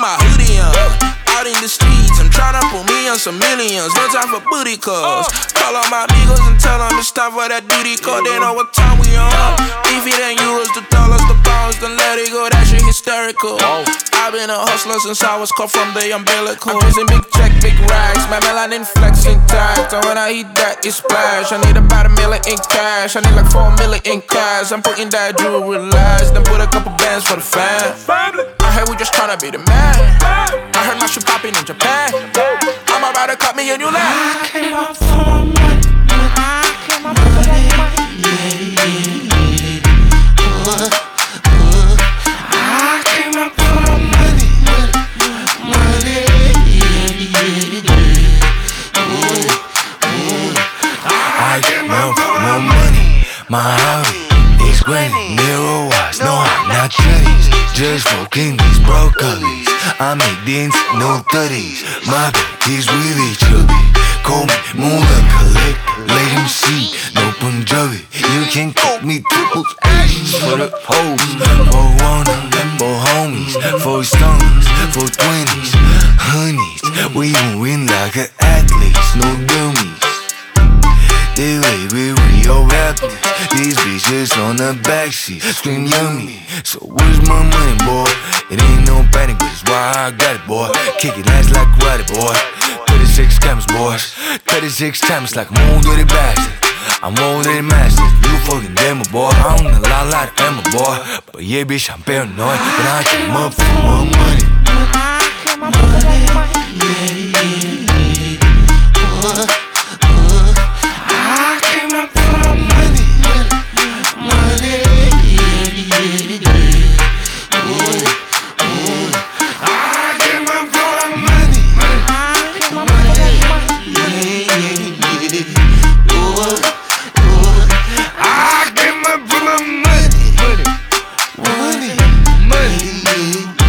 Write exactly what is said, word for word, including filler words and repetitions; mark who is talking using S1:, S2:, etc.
S1: my hoodie on. Out in the streets, I'm tryna put me on some millions. No time for booty calls. Call all my amigos and tell them it's time for that duty call. They know what time we on. If it ain't euros, the dollars, the pounds, then let it go. That shit hysterical. I've been a hustler since I was cut from the umbilical. I'm chasing big check, big racks. My melanin flexing tags. And when I eat that, it splash. I need about a million in cash. I need like four million in cash. I'm putting that jewelry last. Then put a couple bands for the fam. I heard we just tryna be the man. I heard my shit popping in Japan. I'm about to cut me a new land.
S2: I came up for money. I came up for money. Yeah, yeah, yeah. Uh, uh, I came up for money. Money. Yeah, yeah, yeah. Uh, uh, I came up for my money. My hobby is granny. Mirror watch, no I'm not trendies. Just smoking these broccolis. I make dents, no thirties. My back is really chubby. Call me Moolah Collect. Let him see, no Punjabi. You can cook me triple A's for the hoes. For one, for homies, for stoners, for twenties, honeys. We gon' win like an athletes, no dummies. They way we real rapping. These bitches on the backseat scream yummy. So where's my money, boy? It ain't no panic, but it's why I got it, boy. Kick it ass like karate, boy. thirty-six times, boys. thirty-six times like I'm old dirty bastard. I'm old dirty master. You fucking demo, boy. I don't know a lot like Emma, boy. But yeah, bitch, I'm paranoid. But I came up for my money. I came up for my money. Yeah, yeah, yeah. Uh, uh, I came up for my money. Money. Yeah, yeah, yeah. Uh, uh, I came up for my money. I came up for my money. Yeah, yeah, yeah. Uh, uh, I came up for my money. Money. Money. Money.